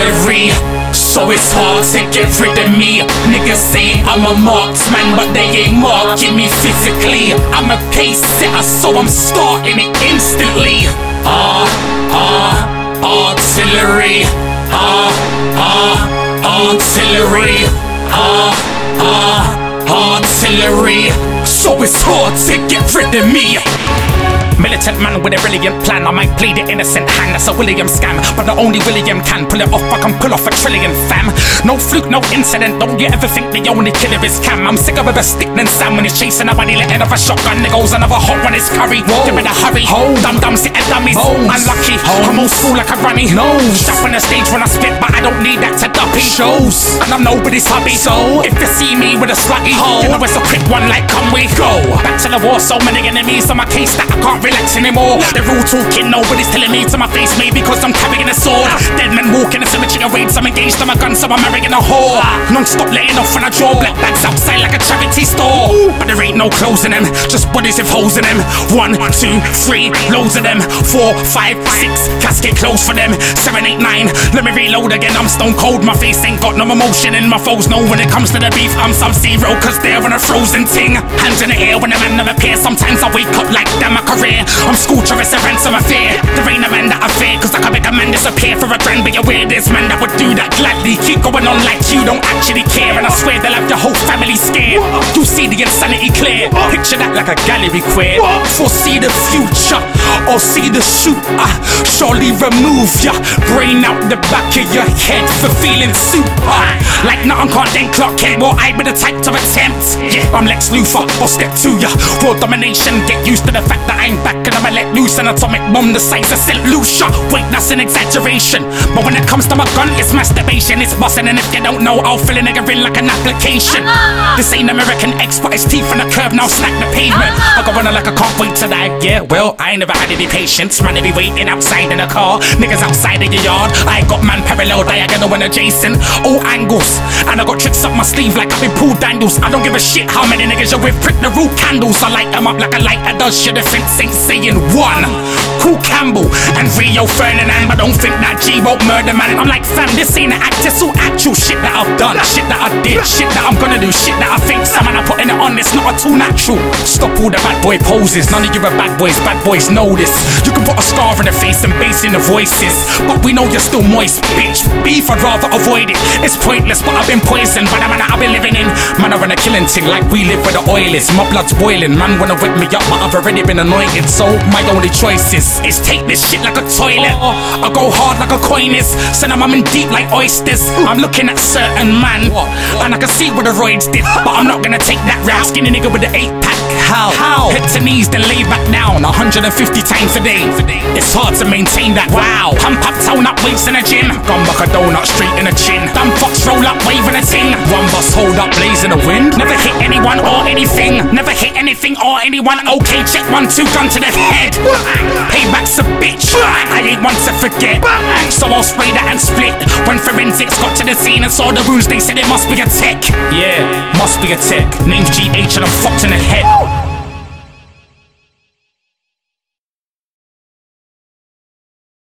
artillery, so it's hard to get rid of me. Niggas say I'm a marksman, but they ain't marking me physically. I'm a pace setter, so I'm starting it instantly. Artillery, artillery, artillery, so it's hard to get rid of me. Militant man with a brilliant plan. I might plead the innocent hand, that's a William scam. But the only William can pull it off, I can pull off a trillion, fam. No fluke, no incident, don't you ever think the only killer is Cam. I'm sicker of a stick than Sam when he's chasing a body, letting off a shotgun. There goes another hot one, it's curry. They're in a hurry, dum-dum, sit and dummies. Unlucky, I'm old school like a runny. Shut on the stage when I spit, but I don't need that to duppy. Shows, and I'm nobody's hubby. So, if you see me with a slutty, you know it's a quick one like come we go. Back to the war, so many enemies on my case that I can't relax anymore. They're all talking, nobody's telling me to my face. Maybe because I'm carrying a sword. Dead men walking in the cemetery of raids. I'm engaged on my gun, so I'm marrying a whore. Non-stop letting off when I draw black bags outside like a charity store. But there ain't no clothes in them, just bodies with holes in them. 1, 2, 3, loads of them. 4, 5, 6, casket closed for them. 7, 8, 9, let me reload again. I'm stone cold, my face ain't got no emotion. And my foes know when it comes to the beef, I'm Sub-Zero, cause they're on a frozen ting. Hands in the air when the man never appears. Sometimes I wake up like damn my career. I'm Scooter, it's a ransom affair. There ain't a man that I fear, cause I can make a man disappear for a grand. But you're weird, there's man that would do that gladly. Keep going on like you don't actually care. And I swear they'll have your whole family scared. You see the insanity clear. Picture that like a gallery queer. Foresee the future, or see the shooter. Surely remove ya brain out the back of your head for feeling super. Like nothing can't then clock it. Well, I be the type to attempt. Yeah, I'm Lex Luthor, or step to ya. World domination, get used to the fact that I'm back and I'ma let loose an atomic bomb the size of St. Lucia. Wait, that's an exaggeration. But when it comes to my gun, it's masturbation, it's busting. And if you don't know, I'll fill a nigga in like an application. This ain't American X, but his teeth on the curb now snack the pavement. I go running like I can't wait to die. Yeah, well, I ain't never had any patience. Man, they be waiting outside in a car. Niggas outside of your yard. I got man parallel, diagonal and adjacent. All angles. And I got tricks up my sleeve like I've been Paul Daniels. I don't give a shit how many niggas you're with. Prick the root candles. I light them up like a lighter does. Your defense ain't saying one. Cool Campbell and Rio Ferdinand, but don't think that G won't murder man. I'm like fam, this ain't an act, it's all actual shit that I've done, shit that I did, shit that I'm gonna do, shit that I think some man I'm putting it on, it's not at all natural. Stop all the bad boy poses, none of you are bad boys know this. You can put a scar in the face and bass in the voices, but we know you're still moist, bitch. Beef, I'd rather avoid it, it's pointless, but I've been poisoned by the man that I've been living in. Man, I run a killing thing like we live where the oil is. My blood's boiling, man wanna whip me up, but I've already been anointed, so my only choice is take this shit like a toilet. I go hard like a coin is. Send them, I'm in deep like oysters. I'm looking at certain man, and I can see what the roids did, but I'm not gonna take that route. Skinny nigga with the 8-pack. How? Head to knees, then lay back down 150 times a day. It's hard to maintain that. Wow. Pump up, tone up, weights in a gym. Gun buck a donut straight in the chin. Dumb fucks roll up, waving a tin. One bus hold up, blazing the wind. Never hit anyone or anything. Never hit anything or anyone. Okay, check 1, 2, gun to the head. Payback's a bitch. I ain't one to forget. So I'll spray that and split. When forensics got to the scene and saw the wounds, they said it must be a tech. Yeah, must be a tech. Name's GH and I'm fucked in the head.